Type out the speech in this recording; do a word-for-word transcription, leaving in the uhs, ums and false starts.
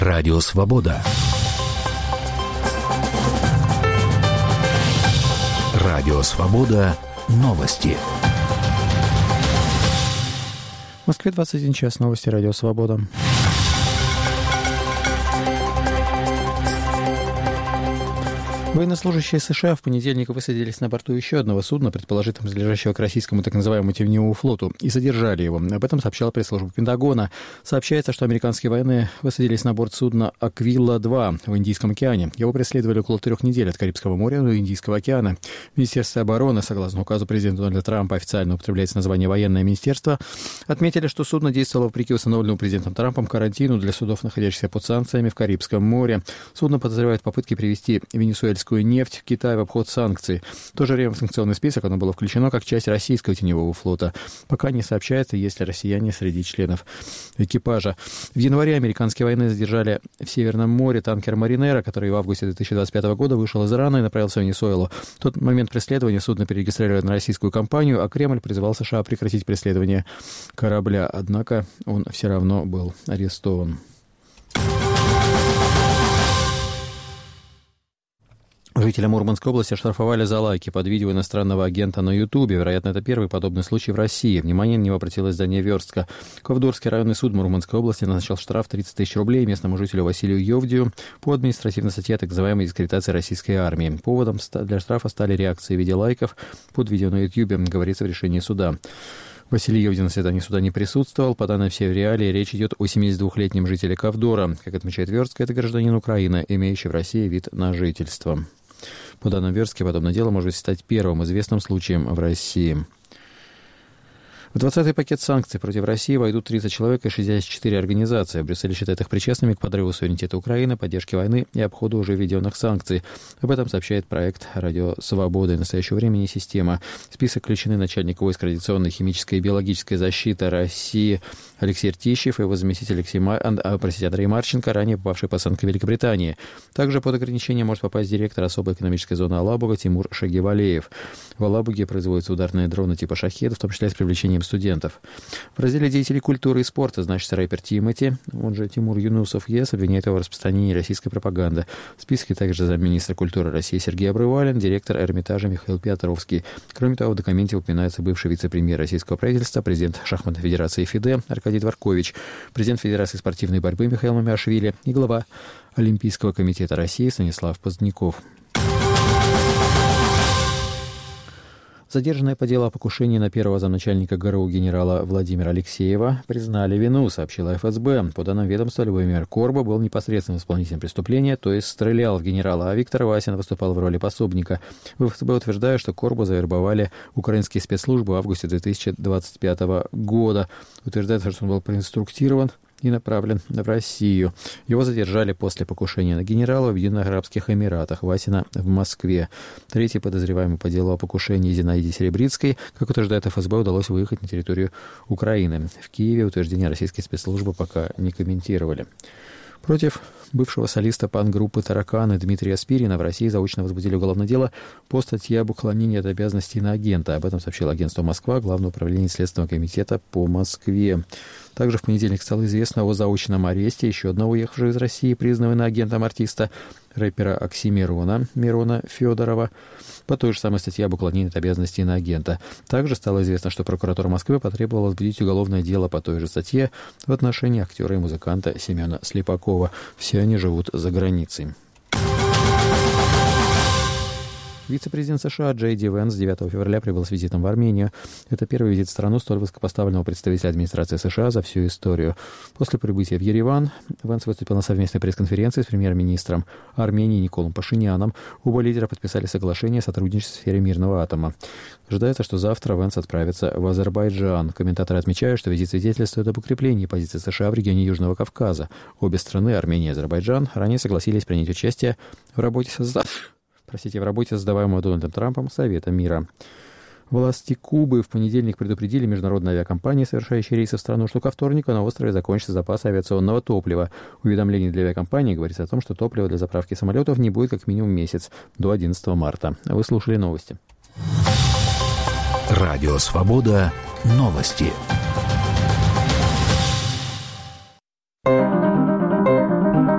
Радио Свобода. Радио Свобода. Новости. В Москве двадцать один час. Новости Радио Свобода. Военнослужащие США в понедельник высадились на борту еще одного судна, предположительно принадлежащего к российскому так называемому Теневому флоту, и задержали его. Об этом сообщала пресс-служба Пентагона. Сообщается, что американские военные высадились на борт судна «Аквила-два» в Индийском океане. Его преследовали около трех недель от Карибского моря до Индийского океана. Министерство обороны, согласно указу президента Дональда Трампа, официально употребляется название «Военное министерство», отметили, что судно действовало вопреки установленному президентом Трампом карантину для судов, находящихся под санкциями в Карибском море. Судно подозревают в попытке привезти венесуэльскую нефть в Китай в обход санкций. В то же время в санкционный список оно было включено как часть российского теневого флота. Пока не сообщается, есть ли россияне среди членов экипажа. В январе американские военные задержали в Северном море танкер «Маринера», который в августе две тысячи двадцать пятого года вышел из Ирана и направился в Венесуэлу. В тот момент преследования судно перерегистрировали на российскую компанию, а Кремль призывал США прекратить преследование корабля. Однако он все равно был арестован. Жителя Мурманской области оштрафовали за лайки под видео иностранного агента на Ютубе. Вероятно, это первый подобный случай в России. Внимание на него обратилось здание Верстка. Ковдорский районный суд Мурманской области назначил штраф тридцать тысяч рублей местному жителю Василию Йовдию по административной статье о так называемой дискредитации российской армии. Поводом для штрафа стали реакции в виде лайков под видео на Ютубе, говорится в решении суда. Василий Йовдин на заседании суда не присутствовал. По данным всей реалии, речь идет о семидесятидвухлетнем жителе Ковдора. Как отмечает Верстка, это гражданин Украины, имеющий в России вид на жительство. По данным Верстки, подобное дело может стать первым известным случаем в России. В двадцатый пакет санкций против России войдут тридцать человек и шестьдесят четыре организации. Брюссель считает их причастными к подрыву суверенитета Украины, поддержке войны и обходу уже введенных санкций. Об этом сообщает проект «Радио Свобода» и «Настоящего времени. Система». В список включены начальник войск радиационной, химической и биологической защиты России Алексей Ртищев и его заместитель Алексей Ма... а, простите, Андрей Марченко, ранее попавший под санкции Великобритании. Также под ограничение может попасть директор особой экономической зоны Алабуга Тимур Шагивалеев. В Алабуге производятся ударные дроны типа «Шахед», в том числе с привлечением студентов. В разделе деятелей культуры и спорта значится рэпер Тимати, он же Тимур Юнусов ЕС, обвиняет его в распространении российской пропаганды. В списке также замминистра культуры России Сергей Обрывалин, директор Эрмитажа Михаил Петровский. Кроме того, в документе упоминается бывший вице-премьер российского правительства, президент шахматной федерации ФИДЕ Аркадий Дворкович, президент Федерации спортивной борьбы Михаил Мамиашвили и глава Олимпийского комитета России Станислав Поздняков. Задержанные по делу о покушении на первого замначальника ГРУ генерала Владимира Алексеева признали вину, сообщила эф эс бэ. По данным ведомства, Любомир Корба был непосредственным исполнителем преступления, то есть стрелял в генерала, а Виктор Васин выступал в роли пособника. В эф эс бэ утверждают, что Корбу завербовали украинские спецслужбы в августе две тысячи двадцать пятого года. Утверждается, что он был проинструктирован и направлен в Россию. Его задержали после покушения на генерала в Объединенных Арабских Эмиратах, Васина в Москве. Третий подозреваемый по делу о покушении Зинаиде Серебрицкой, как утверждает эф эс бэ, удалось выехать на территорию Украины. В Киеве утверждения российские спецслужбы пока не комментировали. Против бывшего солиста панк-группы «Тараканы» Дмитрия Спирина в России заочно возбудили уголовное дело по статье об уклонении от обязанностей иноагента. Об этом сообщило агентство «Москва», Главное управление Следственного комитета по Москве. Также в понедельник стало известно о заочном аресте еще одного уехавшего из России, признанного иноагентом артиста, рэпера Оксимирона Мирона Федорова, по той же самой статье об уклонении от обязанностей иноагента. Также стало известно, что прокуратура Москвы потребовала возбудить уголовное дело по той же статье в отношении актера и музыканта Семена Слепакова. Все они живут за границей. Вице-президент США Джей Ди Венс девятого февраля прибыл с визитом в Армению. Это первый визит в страну столь высокопоставленного представителя администрации США за всю историю. После прибытия в Ереван Венс выступил на совместной пресс-конференции с премьер-министром Армении Николом Пашиняном. Оба лидера подписали соглашение о сотрудничестве в сфере мирного атома. Ожидается, что завтра Венс отправится в Азербайджан. Комментаторы отмечают, что визит свидетельствует об укреплении позиции США в регионе Южного Кавказа. Обе страны, Армения и Азербайджан, ранее согласились принять участие в работе созда... Простите, в работе, создаваемого Дональдом Трампом Совета мира. Власти Кубы в понедельник предупредили международные авиакомпании, совершающие рейсы в страну, что ко вторнику на острове закончится запас авиационного топлива. В уведомлении для авиакомпании говорится о том, что топлива для заправки самолетов не будет как минимум месяц, до одиннадцатого марта. Вы слушали новости. Радио «Свобода». Новости.